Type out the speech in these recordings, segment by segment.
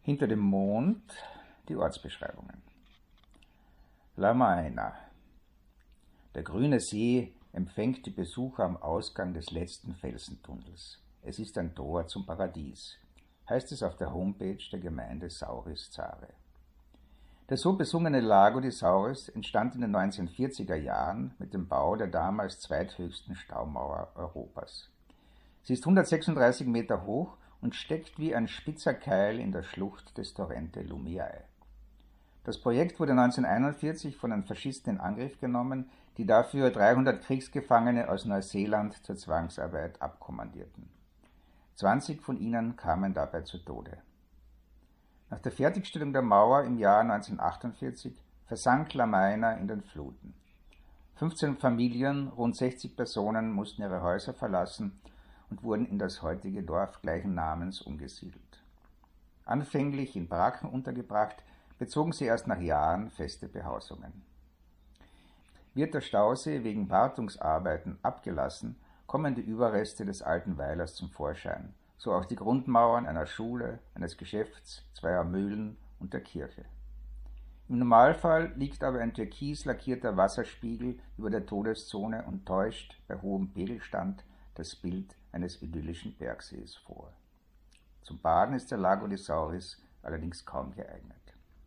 Hinter dem Mond die Ortsbeschreibungen. Lamaina. Der grüne See empfängt die Besucher am Ausgang des letzten Felsentunnels. Es ist ein Tor zum Paradies, heißt es auf der Homepage der Gemeinde Sauris-Zare. Der so besungene Lago di Sauris entstand in den 1940er Jahren mit dem Bau der damals zweithöchsten Staumauer Europas. Sie ist 136 Meter hoch und steckt wie ein spitzer Keil in der Schlucht des Torrente Lumiae. Das Projekt wurde 1941 von den Faschisten in Angriff genommen, die dafür 300 Kriegsgefangene aus Neuseeland zur Zwangsarbeit abkommandierten. 20 von ihnen kamen dabei zu Tode. Nach der Fertigstellung der Mauer im Jahr 1948 versank Lamaina in den Fluten. 15 Familien, rund 60 Personen mussten ihre Häuser verlassen und wurden in das heutige Dorf gleichen Namens umgesiedelt. Anfänglich in Baracken untergebracht, bezogen sie erst nach Jahren feste Behausungen. Wird der Stausee wegen Wartungsarbeiten abgelassen, kommen die Überreste des alten Weilers zum Vorschein, so auch die Grundmauern einer Schule, eines Geschäfts, zweier Mühlen und der Kirche. Im Normalfall liegt aber ein türkis lackierter Wasserspiegel über der Todeszone und täuscht bei hohem Pegelstand das Bild eines idyllischen Bergsees vor. Zum Baden ist der Lago di Sauris allerdings kaum geeignet.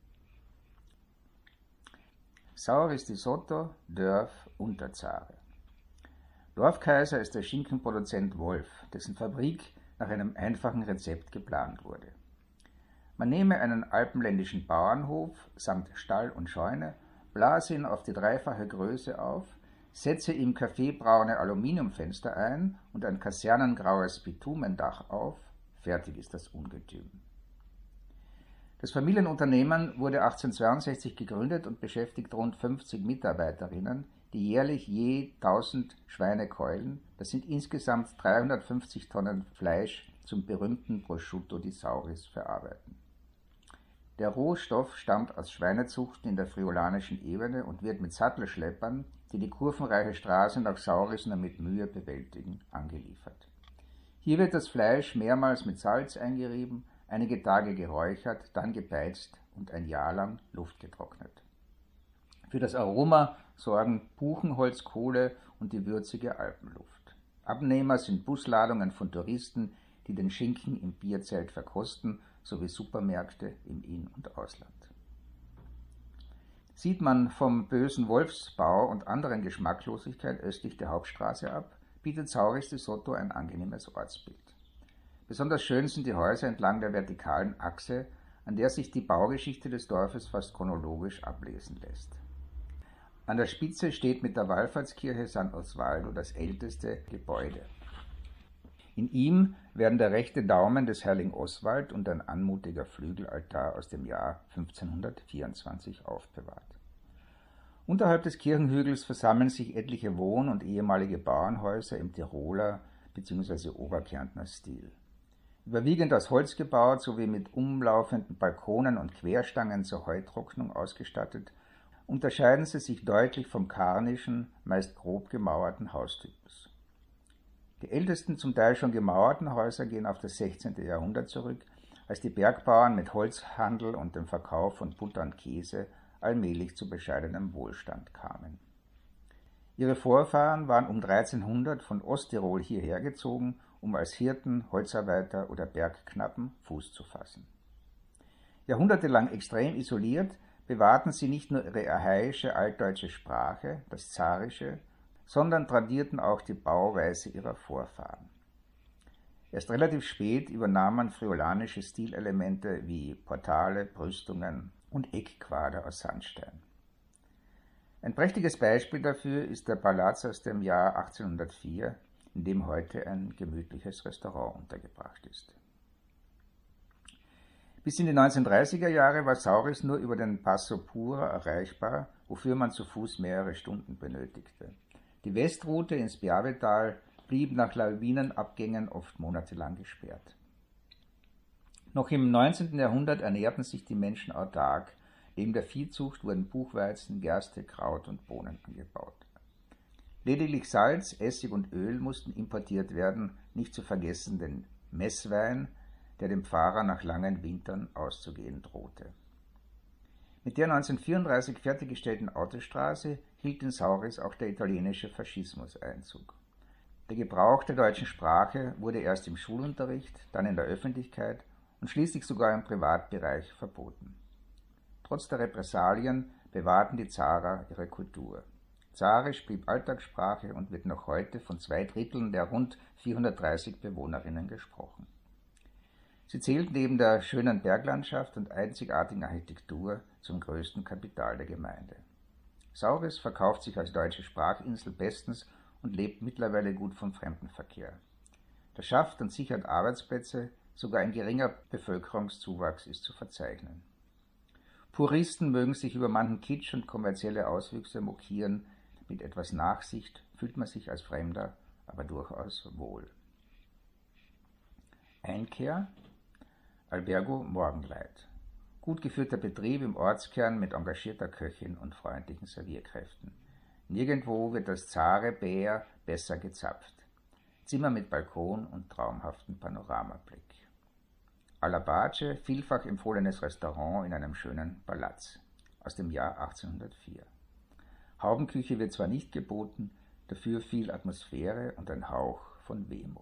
Sauris di Sotto, Dörf Unterzare. Dorfkaiser ist der Schinkenproduzent Wolf, dessen Fabrik nach einem einfachen Rezept geplant wurde. Man nehme einen alpenländischen Bauernhof samt Stall und Scheune, blase ihn auf die dreifache Größe auf, setze ihm kaffeebraune Aluminiumfenster ein und ein kasernengraues Bitumendach auf, fertig ist das Ungetüm. Das Familienunternehmen wurde 1862 gegründet und beschäftigt rund 50 Mitarbeiterinnen, die jährlich je 1000 Schweinekeulen, das sind insgesamt 350 Tonnen Fleisch, zum berühmten Prosciutto di Sauris verarbeiten. Der Rohstoff stammt aus Schweinezuchten in der friolanischen Ebene und wird mit Sattelschleppern, die die kurvenreiche Straße nach Sauris nur mit Mühe bewältigen, angeliefert. Hier wird das Fleisch mehrmals mit Salz eingerieben, einige Tage geräuchert, dann gebeizt und ein Jahr lang luftgetrocknet. Für das Aroma sorgen Buchenholzkohle und die würzige Alpenluft. Abnehmer sind Busladungen von Touristen, die den Schinken im Bierzelt verkosten, sowie Supermärkte im In- und Ausland. Sieht man vom bösen Wolfsbau und anderen Geschmacklosigkeit östlich der Hauptstraße ab, bietet Sauris di Sotto ein angenehmes Ortsbild. Besonders schön sind die Häuser entlang der vertikalen Achse, an der sich die Baugeschichte des Dorfes fast chronologisch ablesen lässt. An der Spitze steht mit der Wallfahrtskirche San Osvaldo das älteste Gebäude. In ihm werden der rechte Daumen des Herrling Oswald und ein anmutiger Flügelaltar aus dem Jahr 1524 aufbewahrt. Unterhalb des Kirchenhügels versammeln sich etliche Wohn- und ehemalige Bauernhäuser im Tiroler bzw. Oberkärntner Stil. Überwiegend aus Holz gebaut sowie mit umlaufenden Balkonen und Querstangen zur Heutrocknung ausgestattet, unterscheiden sie sich deutlich vom karnischen, meist grob gemauerten Haustypus. Die ältesten, zum Teil schon gemauerten Häuser gehen auf das 16. Jahrhundert zurück, als die Bergbauern mit Holzhandel und dem Verkauf von Butter und Käse allmählich zu bescheidenem Wohlstand kamen. Ihre Vorfahren waren um 1300 von Osttirol hierher gezogen, um als Hirten, Holzarbeiter oder Bergknappen Fuß zu fassen. Jahrhundertelang extrem isoliert, bewahrten sie nicht nur ihre archaische altdeutsche Sprache, das Zarische, sondern tradierten auch die Bauweise ihrer Vorfahren. Erst relativ spät übernahm man friolanische Stilelemente wie Portale, Brüstungen und Eckquader aus Sandstein. Ein prächtiges Beispiel dafür ist der Palaz aus dem Jahr 1804, in dem heute ein gemütliches Restaurant untergebracht ist. Bis in die 1930er Jahre war Sauris nur über den Passo Pura erreichbar, wofür man zu Fuß mehrere Stunden benötigte. Die Westroute ins Piavetal blieb nach Lawinenabgängen oft monatelang gesperrt. Noch im 19. Jahrhundert ernährten sich die Menschen autark. Neben der Viehzucht wurden Buchweizen, Gerste, Kraut und Bohnen angebaut. Lediglich Salz, Essig und Öl mussten importiert werden, nicht zu vergessen den Messwein, der dem Pfarrer nach langen Wintern auszugehen drohte. Mit der 1934 fertiggestellten Autostraße hielt in Sauris auch der italienische Faschismus Einzug. Der Gebrauch der deutschen Sprache wurde erst im Schulunterricht, dann in der Öffentlichkeit und schließlich sogar im Privatbereich verboten. Trotz der Repressalien bewahrten die Zarer ihre Kultur. Zarisch blieb Alltagssprache und wird noch heute von 2/3 der rund 430 Bewohnerinnen gesprochen. Sie zählt neben der schönen Berglandschaft und einzigartigen Architektur zum größten Kapital der Gemeinde. Sauris verkauft sich als deutsche Sprachinsel bestens und lebt mittlerweile gut vom Fremdenverkehr. Das schafft und sichert Arbeitsplätze, sogar ein geringer Bevölkerungszuwachs ist zu verzeichnen. Puristen mögen sich über manchen Kitsch und kommerzielle Auswüchse mokieren, mit etwas Nachsicht fühlt man sich als Fremder aber durchaus wohl. Einkehr, Albergo Morgenleit. Gut geführter Betrieb im Ortskern mit engagierter Köchin und freundlichen Servierkräften. Nirgendwo wird das Zare Bär besser gezapft. Zimmer mit Balkon und traumhaften Panoramablick. Alabace, vielfach empfohlenes Restaurant in einem schönen Palaz, aus dem Jahr 1804. Haubenküche wird zwar nicht geboten, dafür viel Atmosphäre und ein Hauch von Wehmut.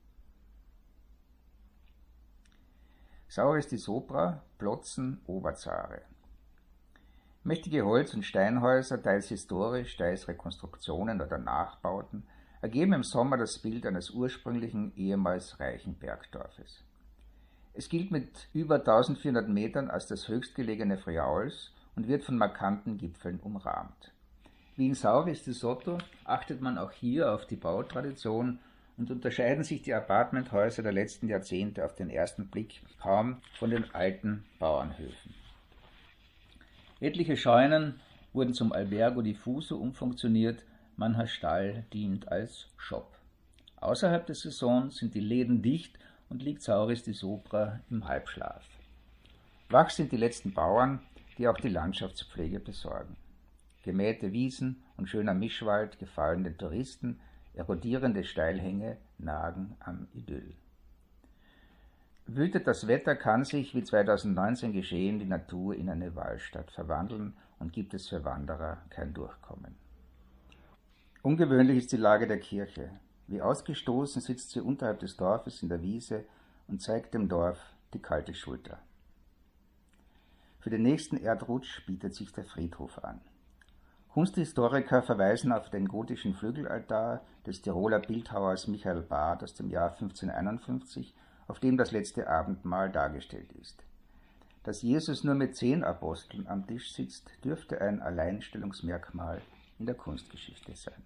Sauris di Sopra, Plotzen, Oberzare. Mächtige Holz- und Steinhäuser, teils historisch, teils Rekonstruktionen oder Nachbauten, ergeben im Sommer das Bild eines ursprünglichen, ehemals reichen Bergdorfes. Es gilt mit über 1400 Metern als das höchstgelegene Friauls und wird von markanten Gipfeln umrahmt. Wie in Sauris di Sotto achtet man auch hier auf die Bautradition und unterscheiden sich die Appartementhäuser der letzten Jahrzehnte auf den ersten Blick kaum von den alten Bauernhöfen. Etliche Scheunen wurden zum Albergo diffuso umfunktioniert, mancher Stall dient als Shop. Außerhalb der Saison sind die Läden dicht und liegt Sauris di Sopra im Halbschlaf. Wach sind die letzten Bauern, die auch die Landschaftspflege besorgen. Gemähte Wiesen und schöner Mischwald gefallen den Touristen, erodierende Steilhänge nagen am Idyll. Wütet das Wetter, kann sich, wie 2019 geschehen, die Natur in eine Wallstatt verwandeln und gibt es für Wanderer kein Durchkommen. Ungewöhnlich ist die Lage der Kirche. Wie ausgestoßen sitzt sie unterhalb des Dorfes in der Wiese und zeigt dem Dorf die kalte Schulter. Für den nächsten Erdrutsch bietet sich der Friedhof an. Kunsthistoriker verweisen auf den gotischen Flügelaltar des Tiroler Bildhauers Michael Barth aus dem Jahr 1551, auf dem das letzte Abendmahl dargestellt ist. Dass Jesus nur mit 10 Aposteln am Tisch sitzt, dürfte ein Alleinstellungsmerkmal in der Kunstgeschichte sein.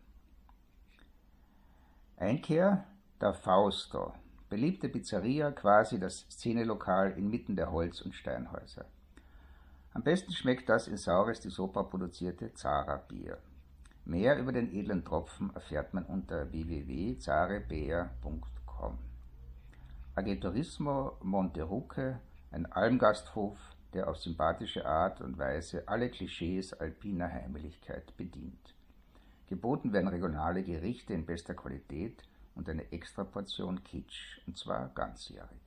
Einkehr, der Fausto, beliebte Pizzeria, quasi das Szenelokal inmitten der Holz- und Steinhäuser. Am besten schmeckt das in Sauris di Sopra produzierte Zara-Bier. Mehr über den edlen Tropfen erfährt man unter www.zarebeer.com. Agriturismo Monterucche, ein Almgasthof, der auf sympathische Art und Weise alle Klischees alpiner Heimeligkeit bedient. Geboten werden regionale Gerichte in bester Qualität und eine Extraportion Kitsch, und zwar ganzjährig.